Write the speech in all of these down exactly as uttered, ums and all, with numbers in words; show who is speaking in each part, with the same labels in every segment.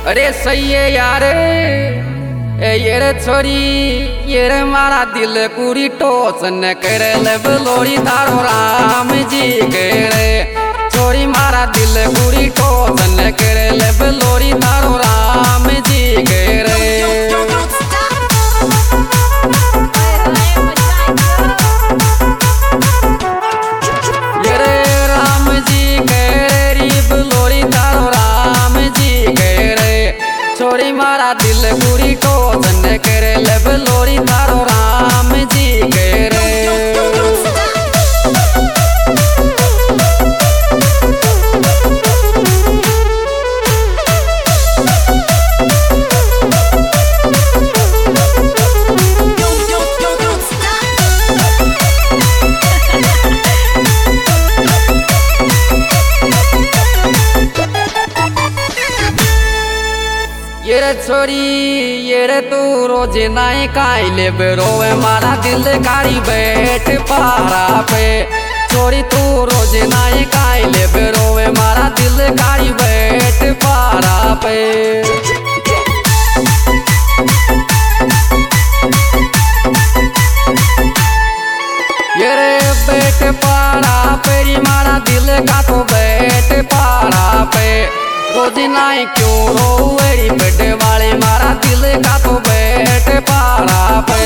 Speaker 1: अरे सही है यार ए ये रे छोरी ये रे मारा दिल पूरी टोच न करे ले बलोरी तारो राम जी के रे छोरी मारा दिल पूरी टोच न करे ले बलोरी तारो राम जी के रे ये रे राम जी के रे बलोरी तारो राम जी के रे छोरी मारा दिल पूरी टोच न करे ले बलोरी तारो राम जी के रे ये रे छोरी ये रे तू रोज नाई काइले बेरोवे मारा दिल कारी बैठ पारा पे छोरी तू रोज नाई काइले बेरोवे मारा दिल कारी बैठ पारा पे ये रे बैठ पारा पेरी मारा दिल का तो बैठ पारा पे रोज नाई क्यों रोवेरी बेड वाले मारा दिल का तो बैठ पारा पे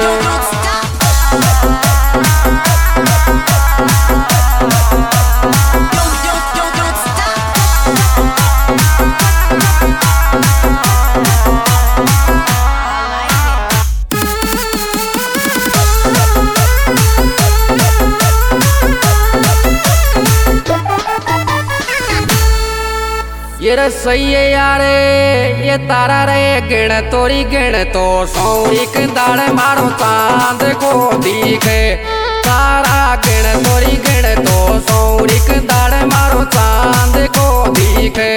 Speaker 1: ये रे सही है यार ये तारा रे गिण तोरी गिण तो सौरिक दाड़ मारो चांद को दिखे तारा गिण तोरी गिण तो सौरिक दाड़ मारो चांद को दिखे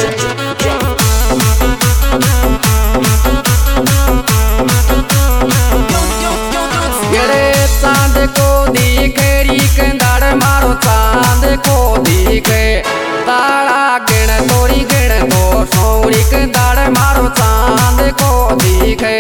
Speaker 1: ये रे चांद को दिखे रीक दाड़ मारो चांद को दिखे तारा गिण तोरी गिण तो सौरिक दाड़ मारो चांद को दिखे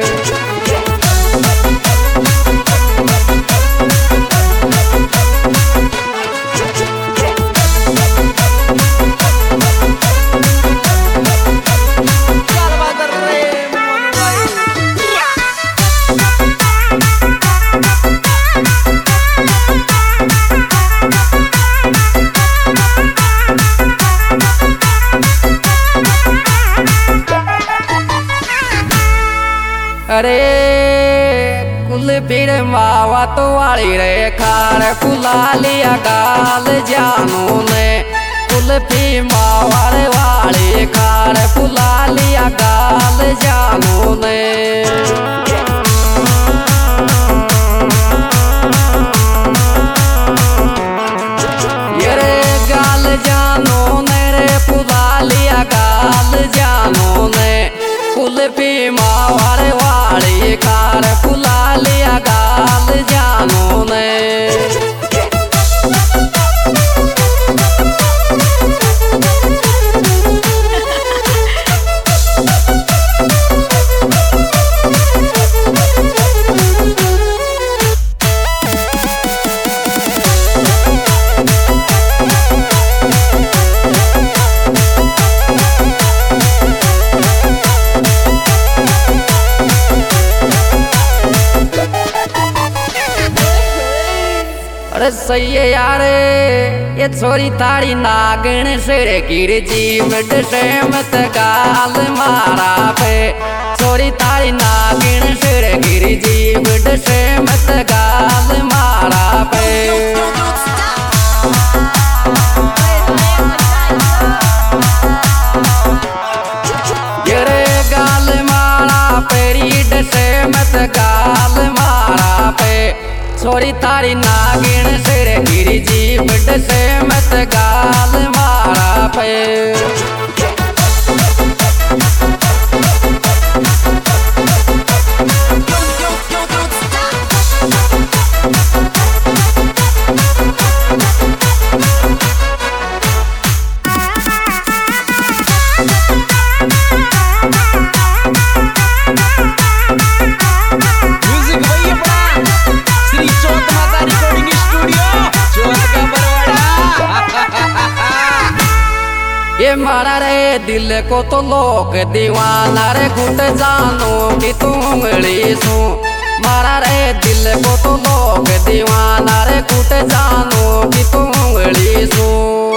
Speaker 1: अरे कुल फिर मावा तो वाली रे खार कुला लिया गाल जानू ने कुल फिर मावारे वाली खार कुला लिया गाल जानू ने ये रे गाल जानू ने रे पुला लिया गाल जानू ने कुल पी मावारे वाली खार फुला लिया गाल जानू ने अरे सही है यार ये छोरी तारी नागिन सिर गिर जीवट से मत गाल मारा पे छोरी तारी नागिन सिर गिर जीवट से मत गाल मारा पे ये रे गाल मारा पेरी से मत गाल मारा पे छोरी तारी नागिन सिर गिर जीवट से मत गाल मारा पे
Speaker 2: Bye.
Speaker 1: ये मारा रे दिल को तो लोग दीवाना रे घुट जानो कि तू उंगली सू मारा रे दिल को तो लोग दीवाना रे घुट जानो कि तू उंगली सू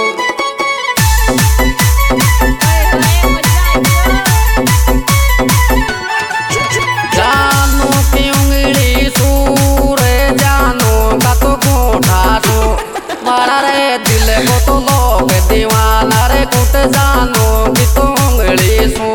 Speaker 1: जानो की उंगली सू रे जानो का तो घोटा सू मारा रे दिल को तो लोग दीवाना रे घुट जानो कि तू उंगली सू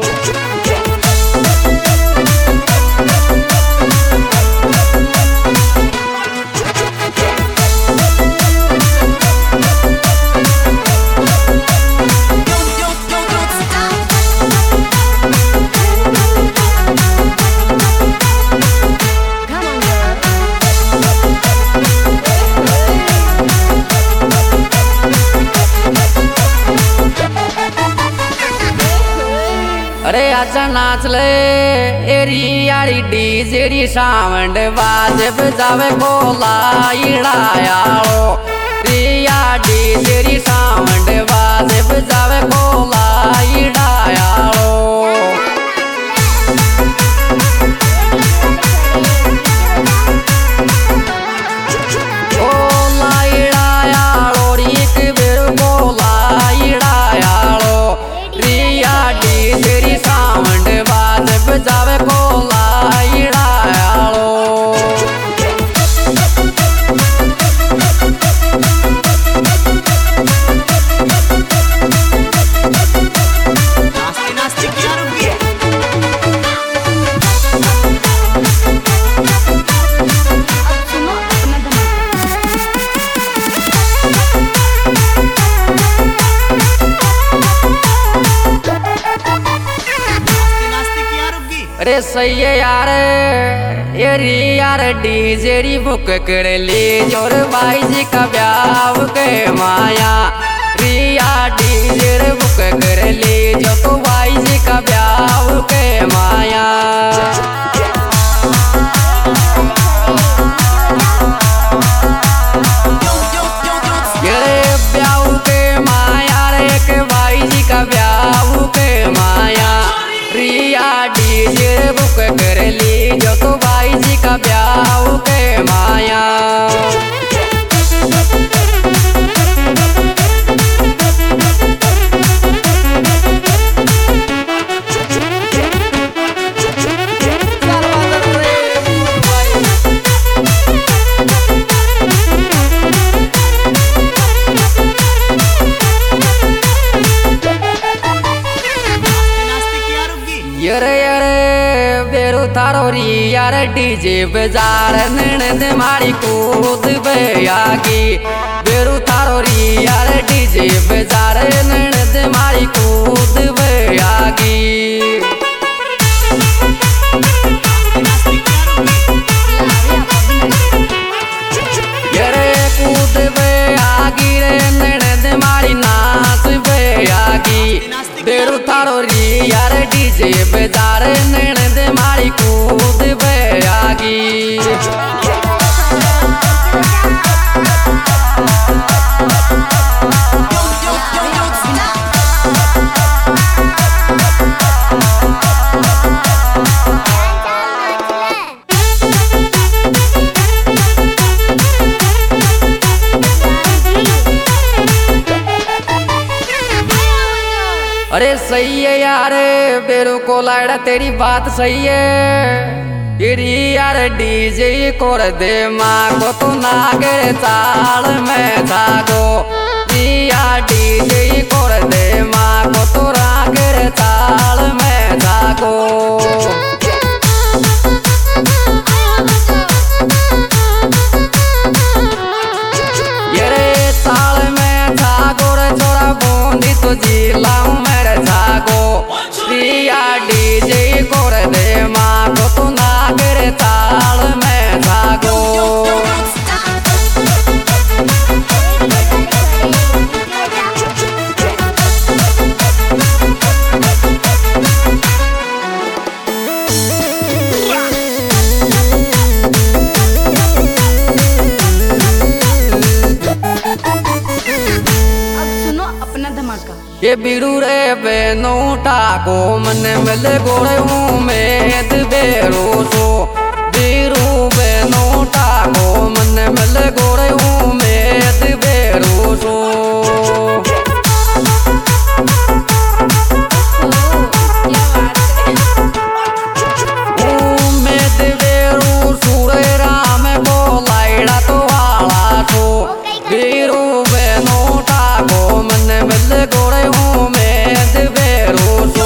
Speaker 1: अरे आजा नाच ले एरी यारी डीजेरी साउंड बाजे बजावे कोला इड़ायालो रिया डीजेरी साउंड बाजे बजावे कोला इड़ायालो कोला इड़ायालो रिक बेर कोला इड़ायालो रिया डीजेरी साउंड बाज बजावे कोला इड़ायालो
Speaker 2: नास्ती नास्ती क्या रुकी है?
Speaker 1: अरे सही है यार एरी यार डीजेरी बुक कर ली जोर भाई जी का ब्याह के माया रिया डीजेर बुक कर ली जो तो भाई जी का ब्याह के माया ये ब्याह के माया रे के भाई जी का ब्याह के माया रिया डीजे बुक कर ली जो तो भाई जी का ब्याह के माया यरे यरे बेरु थारो री यार डीजे बजार ननद मारी कूद बयागी बेरु थारो री यार डीजे बजार ननद मारी कूद बयागी यरे कूद बयागी रे ननद मारी नाच बयागी बेरु थारो री यार डीजे बजार ननद मारी कूद बयागी अरे सही है यार बेरू को लाड़ा तेरी बात सही है तेरी यार डीजे को दे माँ को तो नागर चाल में जागो रिया डीजे को दे माँ को तो नागर चाल में जागो ये चाल में जागो रे छोरा बूंदी तो जिलाऊं मेरे जागो रिया डीजे को दे माँ को तो नागर ताल में जागो
Speaker 3: अब सुनो अपना धमाका।
Speaker 1: ये बीड़ू रे बेनोटा को मन मिल गोड़े उमेद बेरो सो बीड़ू बेनोटा को मन मिल गोड़े उमेद बेरो सो उमेद बेरो सूरे राम बोलाइड़ा तो वाला सो बीड़ू बेनोटा को मन मिल गोड़े उमेद बेरो सो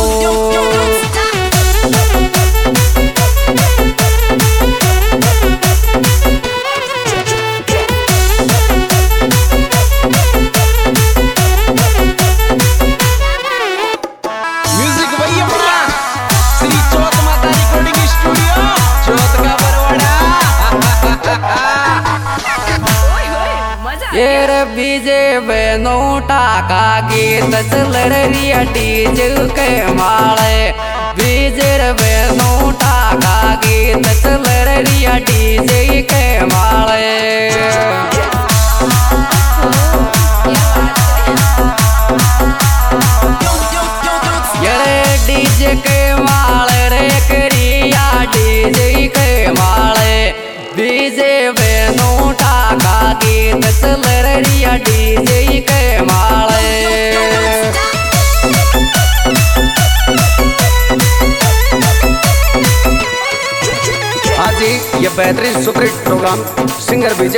Speaker 1: येर बीजे बेनोटा का गीत चल रिया डीजे के माले बीजे बेनोटा का गीत चल रिया डीजे के माले ये डीजे के माले रे करिया डीजे के माले बीजे बेनोटा का गीत चल रिया डीजे के माले
Speaker 2: आज ये बेहतरीन सुपरहिट प्रोग्राम सिंगर विजय